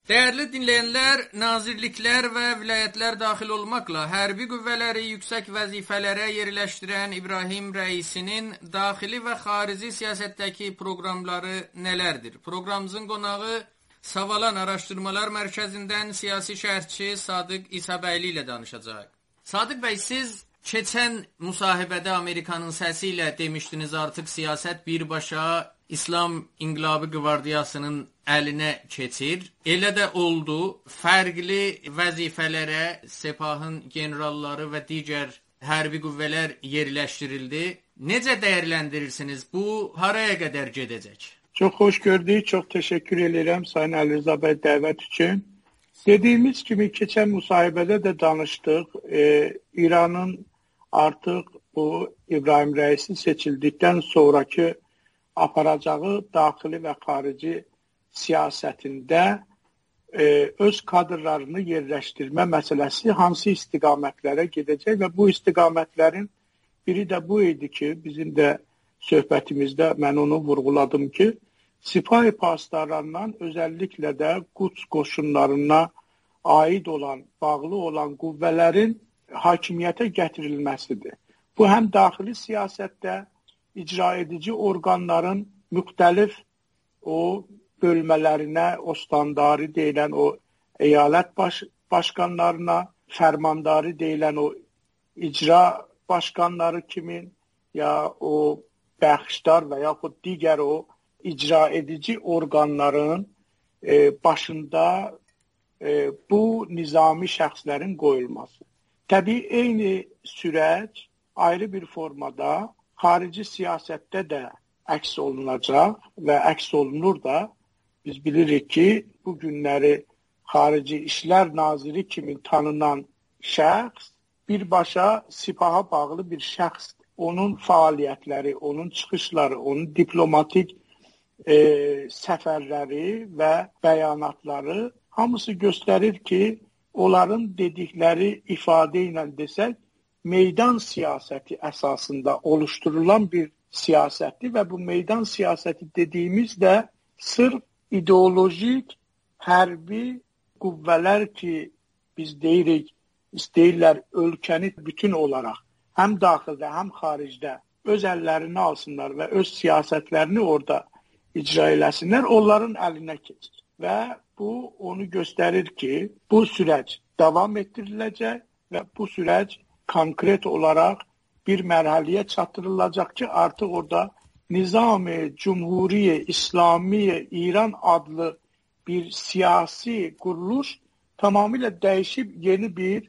Değerli dinleyenler, nazirlikler və vilayətlər daxil olmaqla hərbi qüvvələri yüksək vəzifələrə yerləşdirən İbrahim Rəisinin daxili və xarici siyasətdəki proqramları nələrdir? Proqramımızın qonağı Savalan Araşdırmalar Mərkəzindən siyasi şərhçi Sadıq İsabəyli ilə danışacaq. Sadıq bəy, siz keçən müsahibədə Amerikanın səsi ilə demişdiniz, artıq siyasət birbaşa İslam İnqilabı Qvardiyasının əlinə keçir. Elə də oldu. Fərqli vəzifələrə Sepahın generalları və digər hərbi qüvvələr yerləşdirildi. Necə dəyərləndirirsiniz? Bu haraya qədər gedəcək? Çox xoş gördük. Çox təşəkkür edirəm Sayın Əli Rza bəy dəvət üçün. Dediyimiz kimi keçən müsahibədə də danışdıq. İranın artıq bu İbrahim Rəisi seçildikdən sonraki aparacağı daxili və xarici siyasətində öz kadrlarını yerləşdirmə məsələsi hansı istiqamətlərə gedəcək və bu istiqamətlərin biri də bu idi ki, bizim də söhbətimizdə mən onu vurğuladım ki, Sipahi paslarından özəlliklə də Quds qoşunlarına aid olan, bağlı olan qüvvələrin hakimiyyətə gətirilməsidir. Bu həm daxili siyasətdə icra edici orqanların müxtəlif o bölmələrinə, o standarı deyilən o əyalət başqanlarına, fərmandarı deyilən o icra başqanları kimin, ya o bəxşdar və yaxud digər o icra edici orqanların başında bu nizami şəxslərin qoyulması. Təbii, eyni sürəc ayrı bir formada xarici siyasətdə də əks olunacaq və əks olunur da. Biz bilirik ki, bu günləri xarici işlər naziri kimi tanınan şəxs birbaşa Sipaha bağlı bir şəxsdir. Onun fəaliyyətləri, onun çıxışları, onun diplomatik səfərləri və bəyanatları hamısı göstərir ki, onların dedikləri ifadə ilə desək, meydan siyasəti əsasında oluşturulan bir siyasətdir və bu meydan siyasəti dediyimiz də sırf ideolojik, hərbi qüvvələr ki, biz deyirik, istəyirlər ölkəni bütün olaraq həm daxildə, həm xaricdə öz əllərini alsınlar və öz siyasətlərini orada icra eləsinlər, onların əlinə keçir. Və bu onu göstərir ki, bu sürəc davam etdiriləcək və bu sürəc konkret olaraq bir mərhələyə çatdırılacaq ki, artıq orada Nizam-ı Cumhuriye İslamiye İran adlı bir siyasi quruluş tamamilə dəyişib yeni bir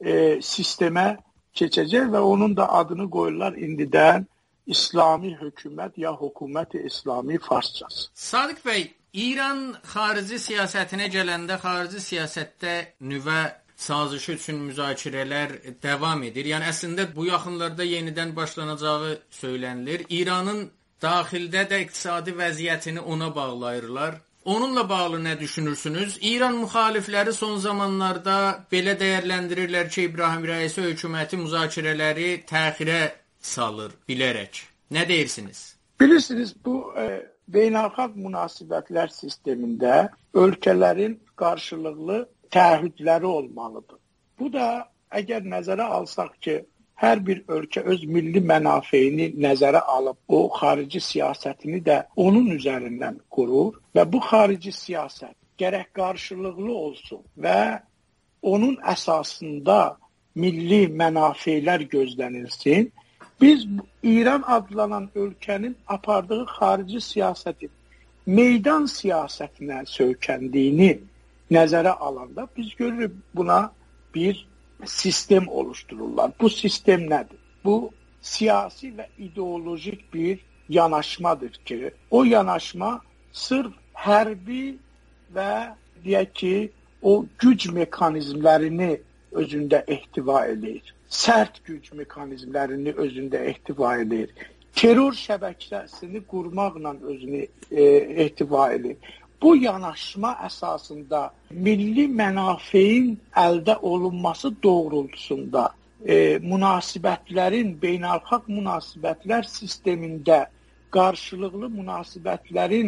sistemə keçəcək və onun da adını qoyurlar indidən İslami hökumət ya hökumət-i İslami farsçası. Sadıq bəy, İran xarici siyasətinə gələndə xarici siyasətdə nüvə sazişi üçün müzakirələr davam edir. Yəni əslində bu yaxınlarda yenidən başlanacağı söylənilir. İranın daxildə də iqtisadi vəziyyətini ona bağlayırlar. Onunla bağlı nə düşünürsünüz? İran müxalifləri son zamanlarda belə dəyərləndirirlər ki, İbrahim Rəisi hökuməti müzakirələri təxirə salır bilərək. Nə deyirsiniz? Bilirsiniz, bu beynəlxalq münasibətlər sistemində ölkələrin qarşılıqlı təahhüdləri olmalıdır. Bu da əgər nəzərə alsaq ki, hər bir ölkə öz milli mənafeyini nəzərə alıb, o xarici siyasətini də onun üzərindən qurur və bu xarici siyasət gərək qarşılıqlı olsun və onun əsasında milli mənafeylər gözlənilsin. Biz İran adlanan ölkənin apardığı xarici siyasətin meydan siyasətinə söykəndiyini nəzərə alanda biz görürük buna bir sistem oluştururlar. Bu sistem nədir? Bu siyasi və ideolojik bir yanaşmadır ki, o yanaşma sırf hərbi və deyək ki, o güc mekanizmlərini özündə ehtiva edir. Sərt güc mekanizmlərini özündə ehtiva edir. Terror şəbəkəsini qurmaqla özünü ehtiva edir. Bu yanaşma əsasında milli mənafeyin əldə olunması doğrultusunda münasibətlərin, beynəlxalq münasibətlər sistemində qarşılıqlı münasibətlərin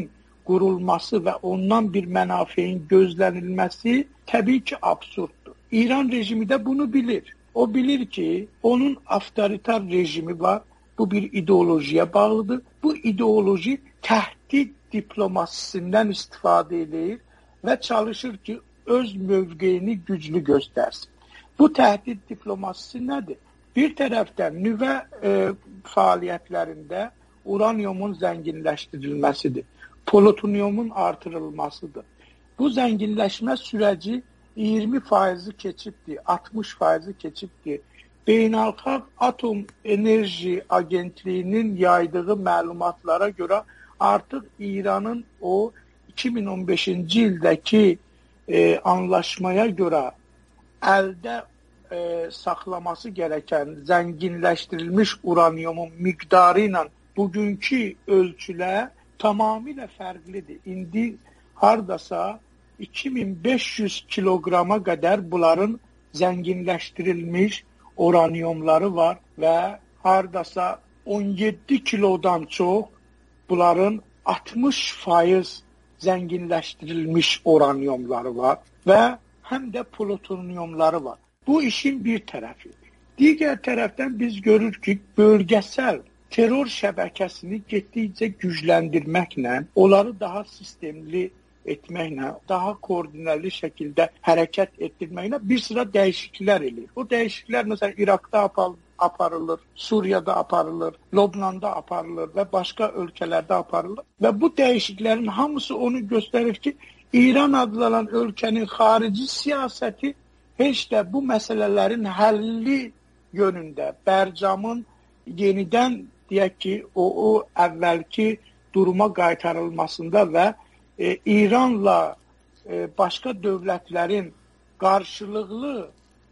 qurulması və ondan bir mənafeyin gözlənilməsi təbii ki, absurddur. İran rejimi də bunu bilir. O bilir ki, onun avtoritar rejimi var. Bu bir ideolojiyə bağlıdır. Bu ideoloji təhdid diplomasisindən istifadə edir və çalışır ki, öz mövqeyini güclü göstərsin. Bu təhdid diplomasisi nədir? Bir tərəfdən nüvə fəaliyyətlərində uranyumun zənginləşdirilməsidir. Plutonyumun artırılmasıdır. Bu zənginləşmə sürəci 20% keçibdir, 60% keçibdir. Beynəlxalq Atom Enerji Agentliyinin yaydığı məlumatlara görə artıq İranın o 2015-ci ildəki anlaşmaya görə əldə saxlaması gerəkən zənginləşdirilmiş uranyumun miqdarı ilə bugünkü ölçülə tamamilə fərqlidir. İndi hardasa 2500 kiloqrama qədər bunların zənginləşdirilmiş uranyumları var və hardasa 17 kilodan çox bunların 60% zənginləşdirilmiş uranyumları var və həm də plutonyumları var. Bu işin bir tərəfi. Digər tərəfdən biz görürük ki, bölgəsəl terror şəbəkəsini getdikcə gücləndirməklə, onları daha sistemli etməklə, daha koordinəli şəkildə hərəkət etdirməklə bir sıra dəyişikliklər eləyir. O dəyişikliklər məsələn İraqda aparılır, Suriyada aparılır, Lübnanda aparılır və başqa ölkələrdə aparılır. Və bu dəyişikliklərin hamısı onu göstərir ki, İran adlanan ölkənin xarici siyasəti heç də bu məsələlərin həlli yönündə, Bərcamın yenidən deyək ki, o əvvəlki duruma qaytarılmasında və İranla başqa dövlətlərin qarşılıqlı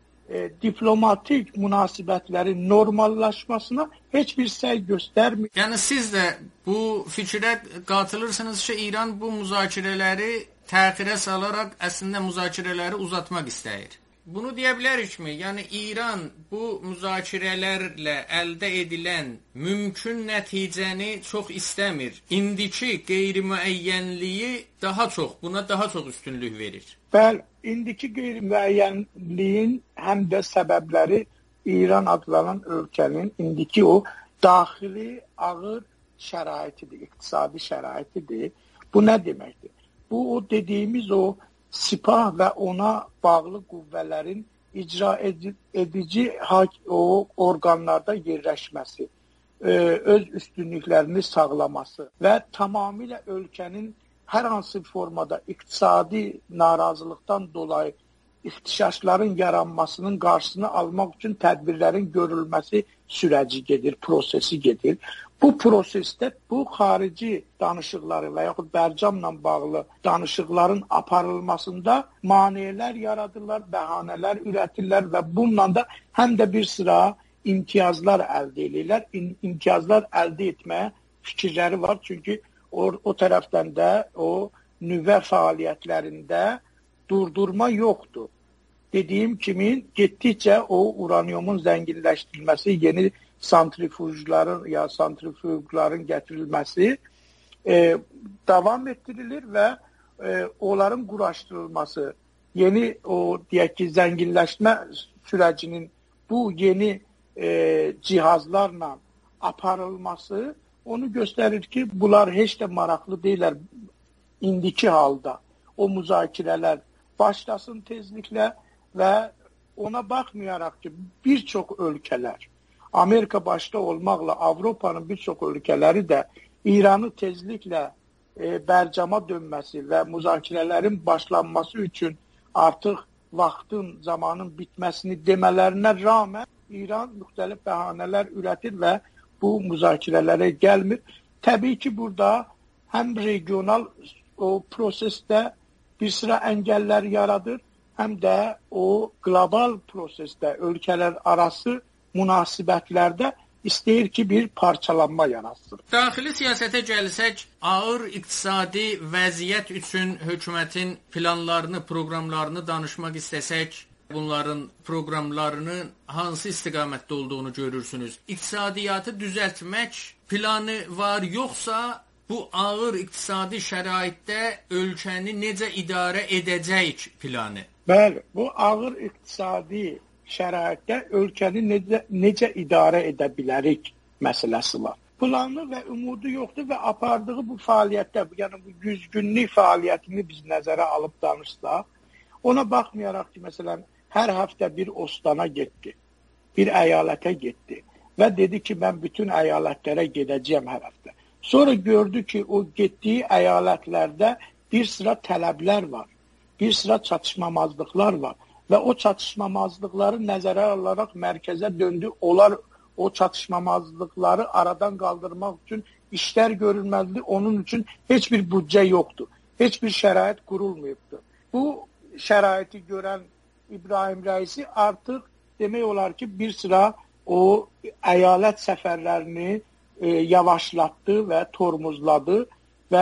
diplomatik münasibətlərin normallaşmasına heç bir səy göstərmir. Yəni siz də bu fikrə qatılırsınız ki, İran bu müzakirələri təxirə salaraq əslində müzakirələri uzatmaq istəyir. Bunu deyə bilərikmi? Yəni İran bu müzakirələrlə əldə edilən mümkün nəticəni çox istəmir. İndiki qeyri-müəyyənliyi buna daha çox üstünlük verir. Bəli, indiki qeyri-müəyyənliyin həm də səbəbləri İran adlanan ölkənin indiki o daxili ağır şəraitidir, iqtisadi şəraitidir. Bu nə deməkdir? Bu o dediyimiz o Sipah və ona bağlı qüvvələrin icra edici orqanlarda yerləşməsi, öz üstünlüklərini sağlaması və tamamilə ölkənin hər hansı formada iqtisadi narazılıqdan dolayı ixtişaşların yaranmasının qarşısını almaq üçün tədbirlərin görülməsi sürəci gedir, prosesi gedir. Bu prosesdə bu xarici danışıqları və yaxud Bərcamla bağlı danışıqların aparılmasında maneələr yaradırlar, bəhanələr üretirlər və bununla da həm də bir sıra imtiyazlar əldə edirlər. İmtiyazlar əldə etməyə fikirləri var. Çünki o tərəfdən də o nüvə fəaliyyətlərində durdurma yoxdur. Dediyim kimi getdikcə o uranyumun zənginləşdirilməsi, yeni santrifugların gətirilməsi davam etdirilir və onların quraşdırılması, yeni o deyək ki, zənginləşmə sürəcinin bu yeni cihazlarla aparılması onu göstərir ki, bunlar heç də maraqlı deyilər indiki halda. O müzakirələr başlasın tezliklə və ona baxmayaraq ki, bir çox ölkələr, Amerika başda olmaqla Avropanın bir çox ölkələri də İranı tezliklə Bərcama dönməsi və müzakirələrin başlanması üçün artıq vaxtın, zamanın bitməsini demələrinə rağmen İran müxtəlif bəhanələr üretir və bu müzakirələrə gəlmir. Təbii ki, burada həm regional o prosesdə bir sıra əngəllər yaradır, həm də o qlobal prosesdə ölkələr arası münasibətlərdə istəyir ki, bir parçalanma yaratsın. Daxili siyasətə gəlsək, ağır iqtisadi vəziyyət üçün hökumətin planlarını, proqramlarını danışmaq istəsək, bunların proqramlarının hansı istiqamətdə olduğunu görürsünüz? İqtisadiyyatı düzəltmək planı var, yoxsa bu ağır iqtisadi şəraitdə ölkəni necə idarə edəcəyik planı? Bəli, bu ağır iqtisadi şəraitdə ölkəni necə idarə edə bilərik məsələsi var. Planı və umudu yoxdur və apardığı bu fəaliyyətdə, yəni bu 100 günlük fəaliyyətini biz nəzərə alıb danışsaq, ona baxmayaraq ki, məsələn, hər həftə bir Ostana getdi, bir əyalətə getdi və dedi ki, mən bütün əyalətlərə gedəcəyəm hər həftə. Sonra gördü ki, o getdiyi əyalətlərdə bir sıra tələblər var, bir sıra çatışmamazlıqlar var və o çatışmamazlıqları nəzərə alaraq mərkəzə döndü. Onlar o çatışmamazlıqları aradan qaldırmaq üçün işlər görülməlidir. Onun üçün heç bir büdcə yoxdur, heç bir şərait qurulmayıbdır. Bu şəraiti görən İbrahim Rəisi artıq demək olar ki, bir sıra o əyalət səfərlərini yavaşlatdı və tormozladı və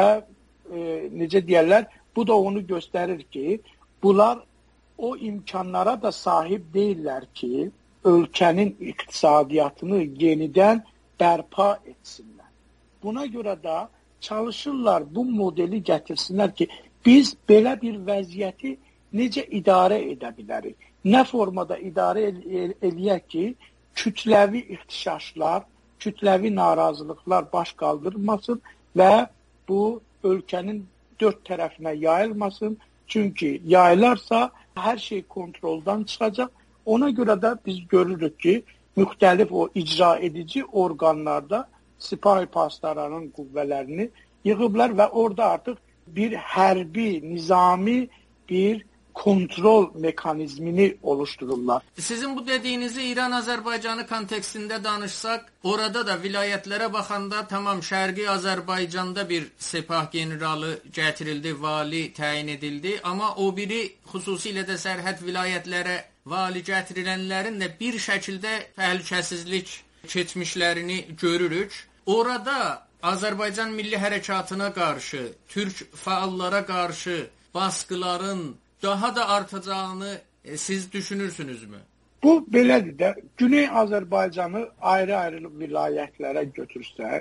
necə deyərlər, bu da onu göstərir ki, bunlar o imkanlara da sahib deyirlər ki, ölkənin iqtisadiyyatını yenidən bərpa etsinlər. Buna görə də çalışırlar bu modeli gətirsinlər ki, biz belə bir vəziyyəti necə idarə edə bilərik? Nə formada idarə eləyək ki, kütləvi ixtişaşlar, kütləvi narazılıqlar baş qaldırmasın və bu ölkənin dörd tərəfinə yayılmasın. Çünki yayılarsa hər şey kontroldan çıxacaq. Ona görə də biz görürük ki, müxtəlif o icra edici orqanlarda Sipahi Pastaranın qüvvələrini yığıblar və orada artıq bir hərbi, nizami bir kontrol mekanizmini oluştururlar. Sizin bu dediyinizi İran-Azərbaycanı kontekstində danışsaq, orada da vilayətlərə baxanda tamam Şərqi Azərbaycanda bir Sepah generalı gətirildi, vali təyin edildi, amma o biri xüsusilə də sərhəd vilayətlərə vali gətirilənlərin də bir şəkildə təhlükəsizlik keçmişlərini görürük. Orada Azərbaycan Milli Hərəkatına qarşı, türk fəallara qarşı baskıların daha da artacağını siz düşünürsünüzmü? Bu belədir də. Güney Azərbaycanı ayrı-ayrı vilayətlərə götürsək,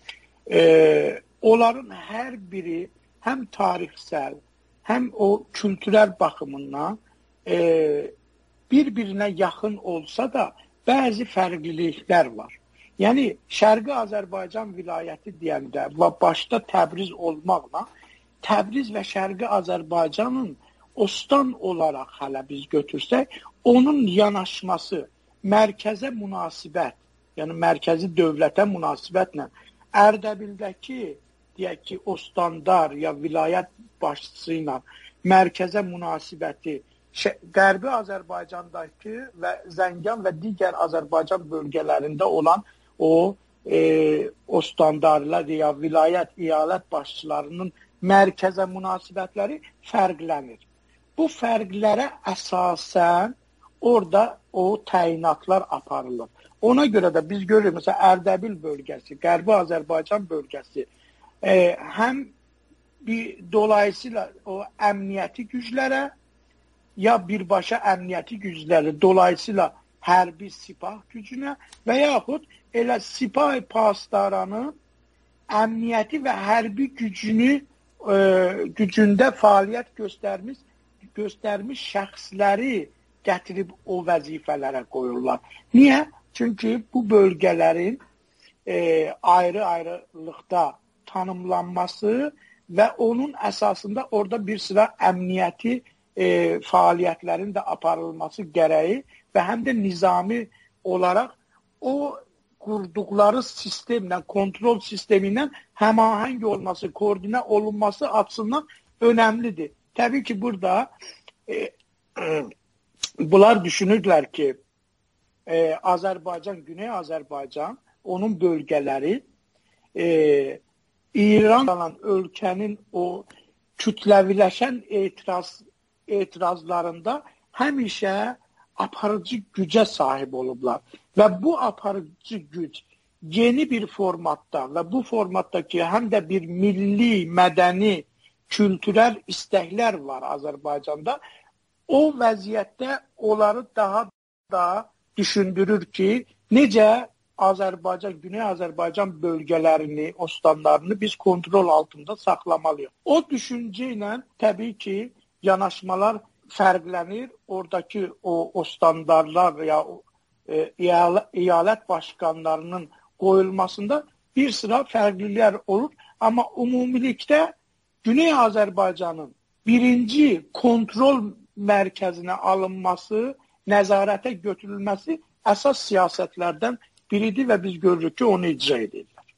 onların hər biri həm tarixsel, həm o kültürel baxımından bir-birinə yaxın olsa da bəzi fərqliliklər var. Yəni, Şərqi Azərbaycan vilayəti deyəndə və başda Təbriz olmaqla, Təbriz və Şərqi Azərbaycanın Ostan olaraq hələ biz götürsək, onun yanaşması, mərkəzə münasibət, yəni mərkəzi dövlətə münasibətlə Ərdəbildəki, deyək ki, Ostandar ya vilayət başçısı ilə mərkəzə münasibəti Qərbi Azərbaycandakı və Zəngan və digər Azərbaycan bölgələrində olan o Ostandarlar ya vilayət, iyalət başçılarının mərkəzə münasibətləri fərqlənir. Bu fərqlərə əsasən orada o təyinatlar aparılır. Ona görə də biz görürük, məsələn, Ərdəbil bölgəsi, Qərbi Azərbaycan bölgəsi həm dolayısıyla o əmniyyəti güclərə ya birbaşa əmniyyəti gücləri dolayısıyla hərbi Sipah gücünə və yaxud elə Sipahi Pastaranın əmniyyəti və hərbi gücündə fəaliyyət göstərmiş şəxsləri gətirib o vəzifələrə qoyurlar. Niyə? Çünki bu bölgələrin ayrı-ayrılıqda tanımlanması və onun əsasında orada bir sıra əmniyyəti fəaliyyətlərin də aparılması gərəyi və həm də nizami olaraq o qurduqları sistemlə, kontrol sistemindən həmahəng olması, koordinə olunması açısından önəmlidir. Təbii ki, burada bunlar düşünürlər ki, Azərbaycan, Güney Azərbaycan, onun bölgələri İran olan ölkənin o kütləviləşən etirazlarında həmişə aparıcı gücə sahib olublar. Və bu aparıcı güc yeni bir formatda və bu formatdakı həm də bir milli, mədəni, kültürel istəklər var Azərbaycanda. O vəziyyətdə onları daha da düşündürür ki, necə Azərbaycan, Güney Azərbaycan bölgələrini, ostanlarını biz kontrol altında saxlamalıyıq. O düşüncə ilə təbii ki, yanaşmalar fərqlənir. Oradakı o ostandarlar və ya eyalət başkanlarının qoyulmasında bir sıra fərqlilər olur. Amma ümumilikdə Güney Azərbaycanın birinci kontrol mərkəzinə alınması, nəzarətə götürülməsi əsas siyasətlərdən biridir və biz görürük ki, onu icra edir.